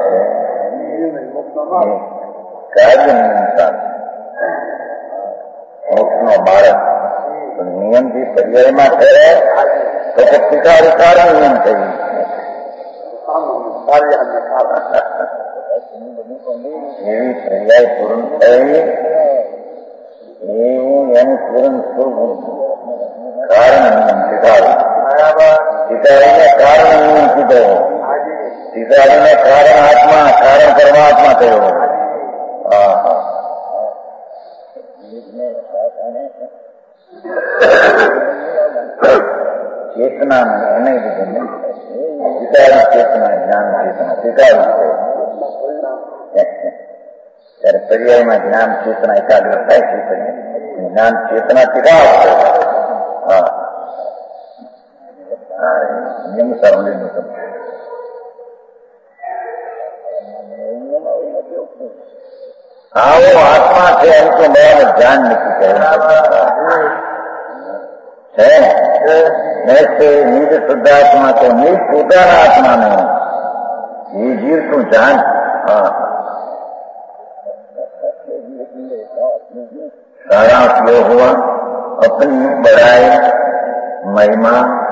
કાર્ય નિયમ સાર મોક્ષનો માર્ગ નિયમથી પર્યાયમાં થયે તો પ્રતિકાર નિયમ થઈ એવી પર્યાય પૂર્ણ થઈ એવું એનું પૂર્ણ સ્વરૂપ કારણ નિયમ શીખાડ્યું, શીખાડીને કારણ નિયમ કીધો, શીખાડીને કારણ આત્મા કારણ પરમાત્મા થયો। ચેતના એને કીધું શીખાડી, ચેતના જ્ઞાન ચેતના શીખાડી ત્યારે પર્યાયમાં જ્ઞાન ચેતના એકાગ્ર થાય છે, જ્ઞાન ચેતના શીખાવ નિયમ સાંભળીને हाँ वो आत्मा છે એમ તો બરાબર ધ્યાન નથી है ऐसे निज शुद्धात्मा को निज પોતાના આત્મા ને ये जीव तू जान। हाँ सारांश ये हुआ अपनी बड़ाई महिमा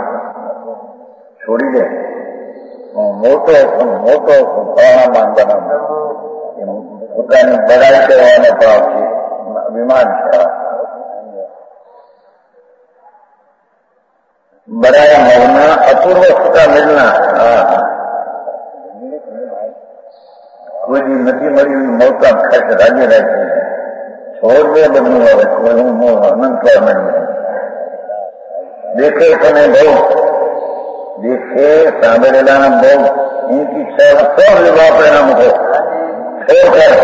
छोड़ी दे મોટો ભાવનામાન બનાવ પોતાની બડાઈ કરવાનો ભાવ છે અભિમાન છે बड़ाई होना अपूर्व सुखा मिलना कोई भी नदी मरी हुई मौका खर्च राजी रहते हैं छोड़ दे बदलू हो कोई अनंत देखे तने बहुत देखे साबरेला बहुत इनकी सब विवाह परिणाम हो छोड़कर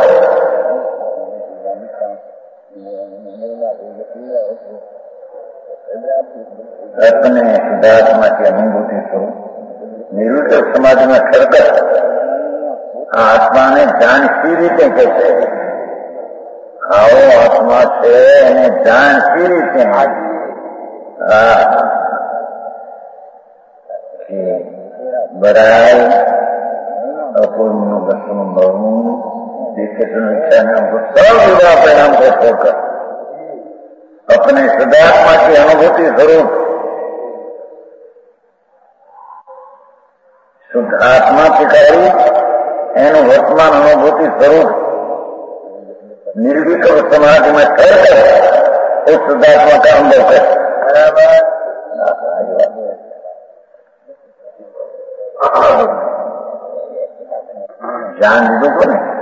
अपने शुद्धात्मा की अनुभूति को निरुद्ध समाज में करकर आत्मा ने जान सी रीते कैसे आओ आत्मा से जान सी रीते बराई अपूर्ण दर्शन बहु देखे इच्छा ने हमको सब विवाह परिणाम को छोड़कर अपने शुद्धात्मा की अनुभूति स्वरूप शुद्ध आत्मा पिकारी एनु वर्तमान अनुभूति स्वरूप निर्विकल्प समाधि में कर उस शुद्धात्मा का अनुभव कर जान दीदू को नहीं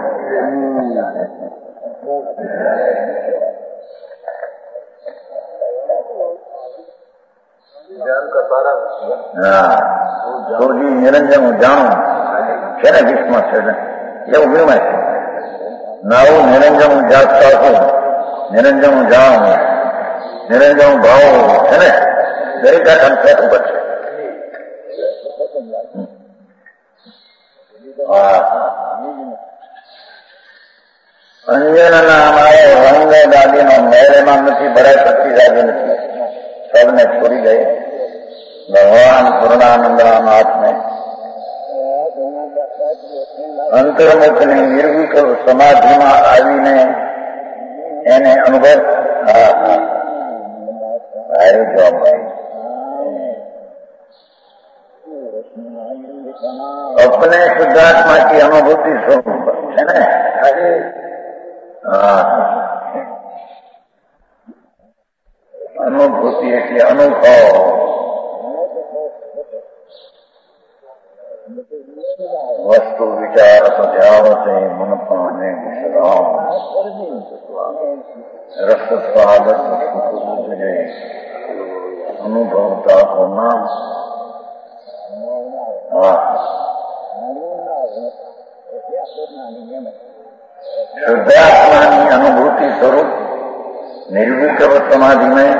तो जी निरंजन जाणु છે ને વિશ્વમાં છે એવું વિમાય છે નવું નિરંજન જાગતા છું નિરંજન જાણું નિરંજન ભાવ છે ને દરેક આ સંસ્કાર ઉપર છે અંજનના અમારે રંગ દાદીનો મેરેમાં નથી ભરાય શક્તિ દાદી નથી સબને છોડી ગઈ ભગવાન પૂર્ણાનંદનાથ ને અંતર્મુખની નિર્વિકલ્પ સમાધિમાં આવીને એને અનુભવ ભાઈ જવાબ अपने शुद्धात्मा की अनुभूति स्वरूप है ना अनुभूति એટલે અનુભવ वस्तु विचार स्वभाव से मन पाने विश्राम रस स्वाद अनुभवता को नाम शुद्धात्मा की अनुभूति स्वरूप निर्विकल्प समाधि में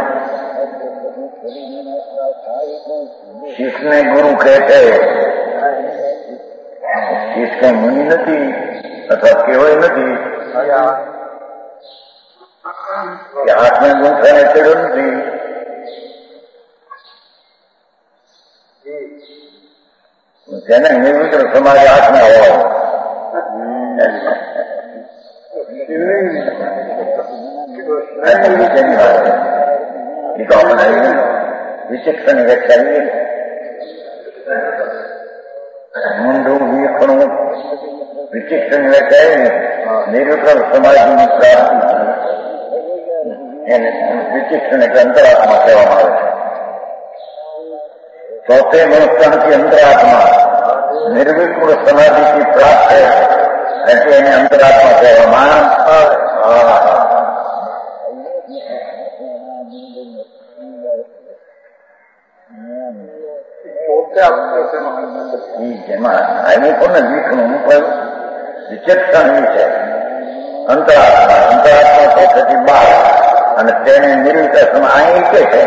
जिसने गुरु कहते जिसके मुनि नहीं अथवा केवल नहीं कि हाथ में गुंठा ने चढ़ो नहीं જેને નિર્વિકલ્પ સમાજ હાથમાં હોય વિચક્ષણ વ્યાખ્યા મૂંઢું વીખણું વિચક્ષણ વ્યાખ્યા નિર્વિકલ્પ સમાજની પ્રાપ્તિ એને વિચક્ષણ એટલે અંતરાત્મા કહેવામાં આવે છે चौथे मनुष्य की अंतरात्मा निर्विकल्प समाधि की प्राप्त है ऐसे इन्हें अंतरात्मा कहवामान જેમાં કોને લીખનું વિચક્ષણ છે અંતરાત્મા થતી બાર અને તેને નિર્વિકલ્પ અહીં કે છે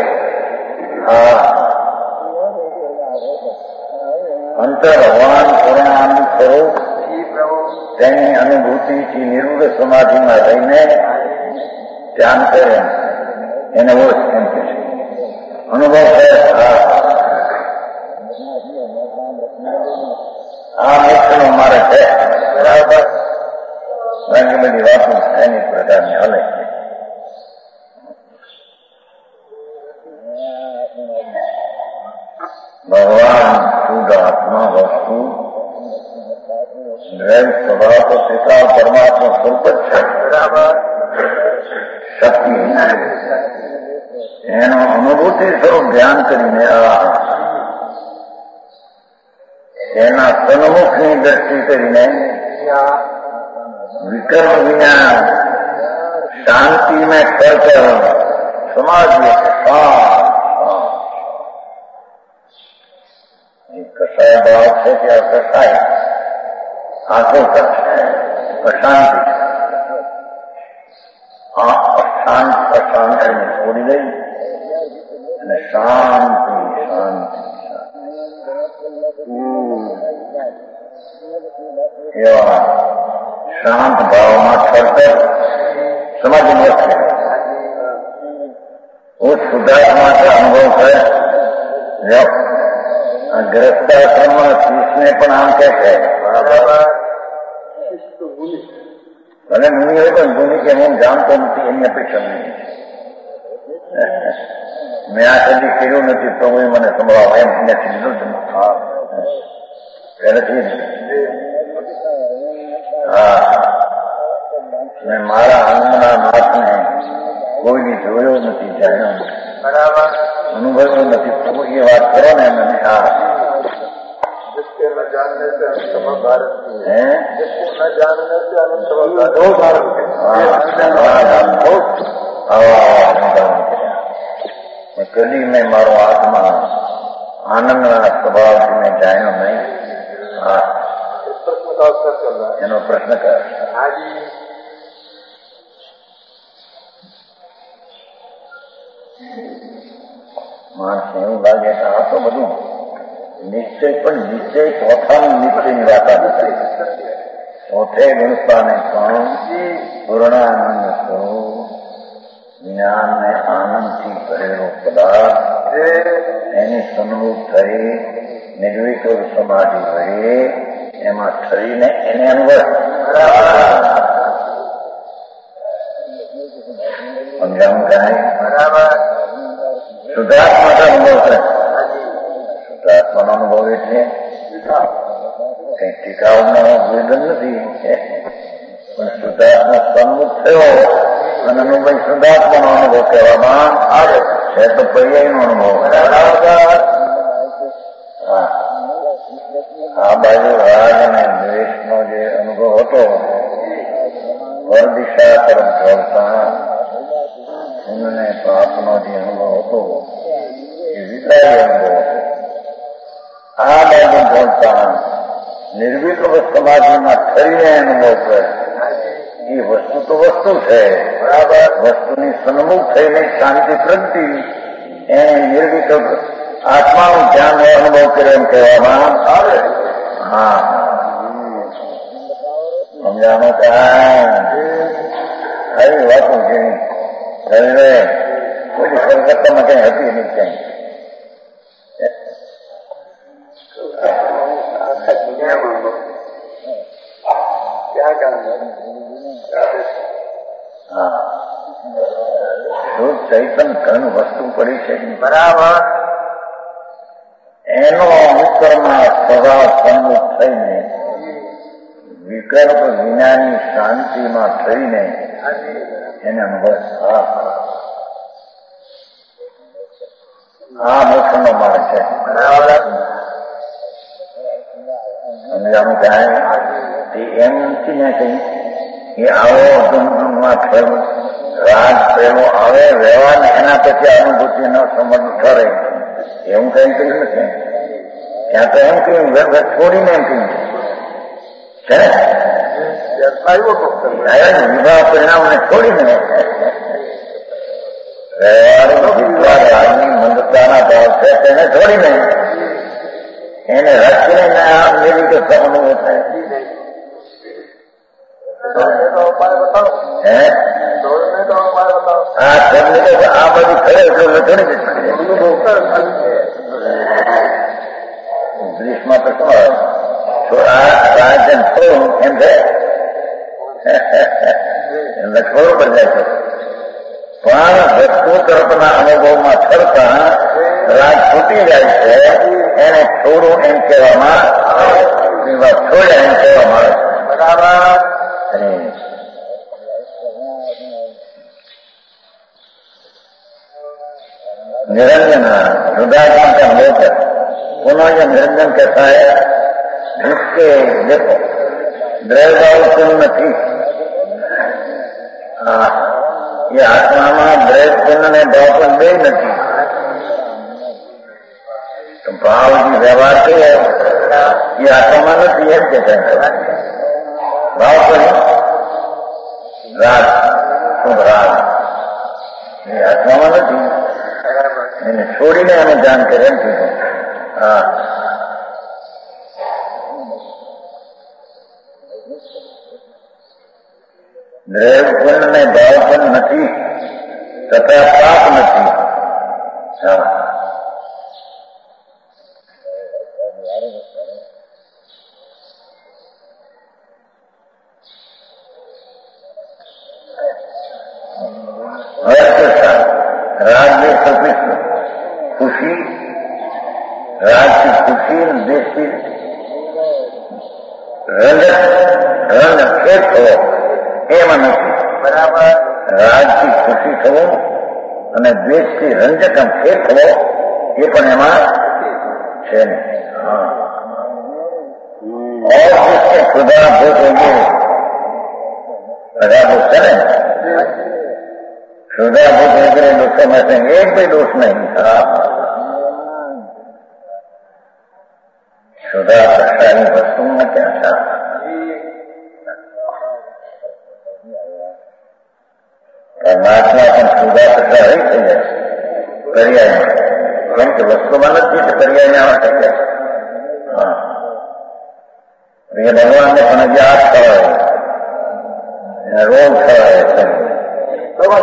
अंतर भगवान पूर्णानंद स्वरूप તેની અનુભૂતિથી નિરૂઢ સમાધિમાં રહીને ધ્યાન કરે એને ઓળખ એમ કે છે. અનુભવ થયા આ મોક્ષનો મારે છે બરાબર. ઘણી બધી વાતો એની પ્રકારની હલે છે. ભગવાન શુદ્ધ આત્મા વસ્તુ સ્વભાવ તો પિતા પરમાત્મા સ્વરૂપ જ છે બરાબર. શક્તિ એનો અનુભૂતિ સ્વરૂપ ધ્યાન કરીને એના સન્મુખની દ્રષ્ટિ કરીને વિકર્મ વિના શાંતિ में कर समाज में कसाय भाव છે કે અકસાય આંખો અશાંતિ અશાંતિને છોડી દઈ અને શાંતિ શાંતિ એવા શાંત ભાવમાં થરતર સમાધિ છે. वो शुद्धात्मा का अनुभव है. ग्रस्ताश्रमમાં શિષ્યને પણ આમ કે છે ભલે મુનિ હોય પણ મુનિ કે હું જાણતો નથી એની અપેક્ષા નહીં. મેં આ કદી કર્યું નથી તો મને સંભળાવ એમ નથી લીધું જ પહેલેથી મેં મારા આનંદના નાથને કોઈને જોયો નથી જાણ્યો બરાબર અનુભવ્યો નથી. પ્રભુ એ વાત કરો ને મને जिसके न जानने से अनुसभा भारत की है, जिसके न जानने से अनुसभा दो भारत के कभी मैं मारो आत्मा आनंद स्वभाव से मैं जायो नहीं. इस प्रश्न का उत्तर चल रहा है. एनो प्रश्न कर માણસ એવું લાગે કે આ તો બધું નિશ્ચય પણ નિશ્ચય ચોથાનું નિશ્ચયની વાતા નથી. ચોથે ગુણસ્થાને પણ પૂર્ણાનંદ સ્વરૂપ જ્ઞાનને આનંદથી ભરેલો પદાર્થ એની સન્મુખ થઈ નિર્વિકલ્પ સમાધિ વળે એમાં થઈને એને અનુભવ સમજાવું કાંઈ બરાબર. શુદ્ધાત્મા નો અનુભવ છે. શુદ્ધાત્માનો અનુભવ એટલે કઈ ટીકાઓનો વેદન નથી પણ શુદ્ધાત્મા સન્મુખ થયો અને અનુભવ શુદ્ધાત્માનો અનુભવ કહેવામાં આવે છે. તો પર્યાયનો અનુભવ આ બાજુ રાગ અને દ્વેષનો જે અનુભવ હતો પર દિશા તરફ જોડતા પુણ્યને પાપનો જે અનુભવ હતો એ વિકારી અનુભવ હતો. આ બાજુ જોડતા નિર્વિકલ્પ સમાધિમાં થઈને અનુભવ કરે એ વસ્તુ તો વસ્તુ છે બરાબર. વસ્તુની સન્મુખ થઈને શાંતિ પ્રગતિ એને નિર્વિકલ્પ આત્માનું ધ્યાન અનુભવ કરે એમ કહેવામાં આવે. હા સમજાણો આવી વાતો જેની શરીરે કોઈ કલકત્તામાં કઈ હતી નહીં ક્યાંય. હા શુદ્ધ ચૈતન ઘન વસ્તુ પડી છે બરાબર. એનો અનુકરમાં સ્વભાવ સન્મુખ થઈને વિકલ્પ વિનાની શાંતિમાં થઈને એને અનુભવ આ મોક્ષનો માર્ગ છે બરાબર. સમજાનું કાંઈ એમ નથી ને કઈ એ આવો અધુનમાં થયેલો રાગ થયેલો આવે વ્યવહાર એના પછી અનુભૂતિ ન સમજ ઠરે એવું કઈ કહ્યું નથી. ત્યાં તો એમ કહ્યું છોડીને એમ કહ્યું છે વિવાહ પરિણામને છોડીને વ્યવહારની મંદતાના ભાવ છે તેને છોડીને એને રાખીને મેરી તો અનુભવ થાય. उपाय बताओ है, दौड़ने का उपाय बताओ। हाँ, चलने का आप अभी खड़े हो थोड़ी ग्रीष्मा पर રાજન થોડું એમ છે થોડું પર જાય છે પણ વસ્તુ તરફના અનુભવમાં થતા રાજ છૂટી જાય છે એને થોડું એમ કહેવામાં છોડ્યા એમ કહેવામાં આવે છે બરાબર. निरंजन हृदयात्मा का होकर पुनः यह निरंजन कैसा है जिसके देखो द्रव्यपूर्ण थी ये आत्मा में द्रव्यपूर्ण ने भावपूर्ण भी नहीं तो भाव की व्यवहार से ये आत्मा नहीं है कहते हैं भाव तो नहीं राग शुभ राग ये आत्मा में नहीं એને છોડીને અમે જાણ કરે એમ કીધું. હા, દ્રવ્ય ને ભાવ પણ નથી તથા પાપ નથી. હા, राग में सभी खुशी राग की खुशी देश की रंग खेत हो એમાં નથી બરાબર. રાગ की खुशी થવો અને દ્વેષ की રંજકમ ખેત થવો એ પણ એમાં છે ને. और जिसके खुदा भूत होंगे खुदा भूत है ना शुदा भूत होकर दोस्तों में से एक भी दोष नहीं था. शुदा कक्षाई वस्तु में क्या था परमात्मा પણ શુદા કક્ષા રહી થઈ જાય પર્યાય કેમ કે વસ્તુમાં નથી તો પર્યાયને આવા શકે. એ ભગવાનને પણ હજી આગ થવાય રોગ થવાય દવા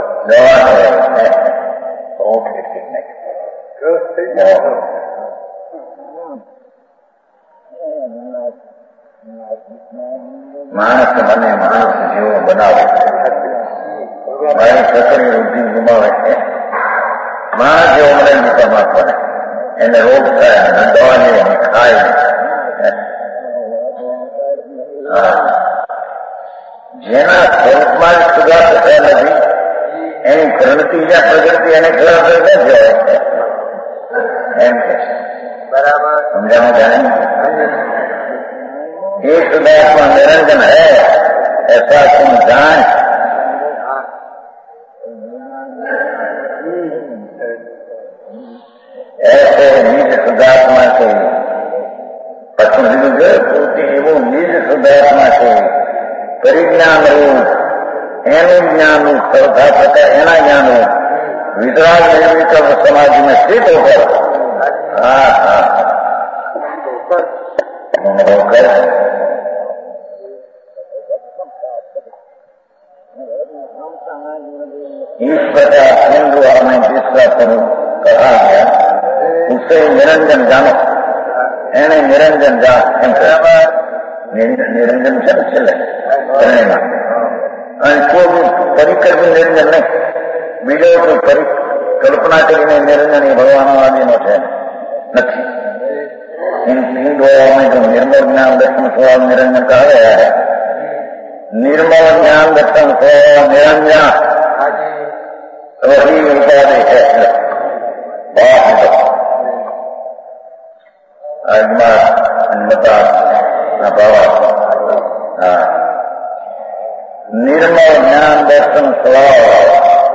માણસ મને માણસ જેવો બનાવે મારી છોકરી વૃદ્ધિ ગુમાવે છે માણસ જેવો મને નીકળમાં પડે એને રોગ થાય દવા લે ખાય. જેના સ્વરૂપમાં સુધાર થતા નથી એની પ્રગતિ જ્યાં પ્રગતિ એને ખરાબ ન જાય એમ કે બરાબર સમજામાં જાણે. ये शुद्धात्मा निरंजन है ऐसा तुम जान. ऐसे निज शुद्धात्मा से पश्चिम એવું નિજ શુદ્ધાત્મા છે પરિજ્ઞાન રૂપ એનું જ્ઞાન સ્પર્ધા થતા એના જ્ઞાનો વિતરાગ નિર્મિત સમાજ में स्थित होकर हाँ हाँ होकर इस प्रकार हिंदू में जिसका कहा गया उसे निरंजन जानो એને નિરંજન જા એમ બરાબર. નિરંજન છે ને છેલ્લે અને કોઈ પરિકર બી નિરંજન નહીં બીજો કોઈ કલ્પના કરીને નિરંજન એ ભગવાન આદિનો છે નથી. हिंदुओं में जो निर्मल ज्ञान दर्शन स्वभाव निरंजन कहा गया है निर्मल ज्ञान दर्शन स्वभाव निरंजन वही उपाधि है. निर्मल ज्ञान दर्शन स्वभाव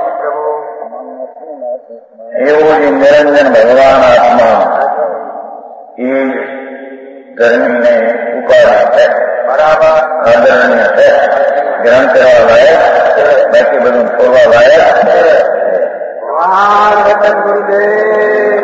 एवं जी निरंजन भगवान आत्मा ये धर्मी ने उपाधि है बराबर आदरणीय है ग्रहण કરવા લાયક બાકી બધું છોડવા લાયક. ગુરુદેવ